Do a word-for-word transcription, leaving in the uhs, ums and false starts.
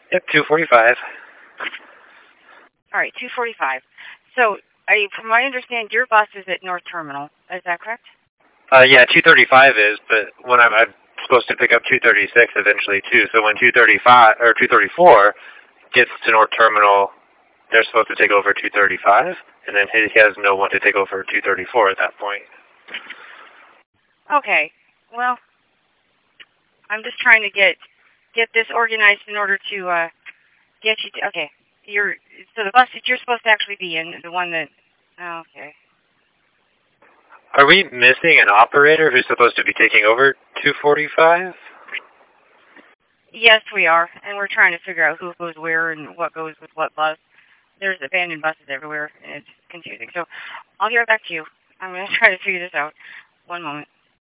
Yep, two forty-five. All right, two forty-five. So, I, from what I understand, your bus is at North Terminal. Is that correct? Uh, yeah, two thirty-five is, but when I'm, I'm supposed to pick up two thirty-six eventually too. So when two thirty-five or two thirty-four gets to North Terminal, they're supposed to take over two thirty-five, and then he has no one to take over two thirty-four at that point. Okay. Well, I'm just trying to get get this organized in order to uh, get you. To, okay. You're so the bus that you're supposed to actually be in, the one that. Oh, okay. Are we missing an operator who's supposed to be taking over two forty-five? Yes, we are, and we're trying to figure out who goes where and what goes with what bus. There's abandoned buses everywhere, and it's confusing. So I'll get right back to you. I'm going to try to figure this out. One moment.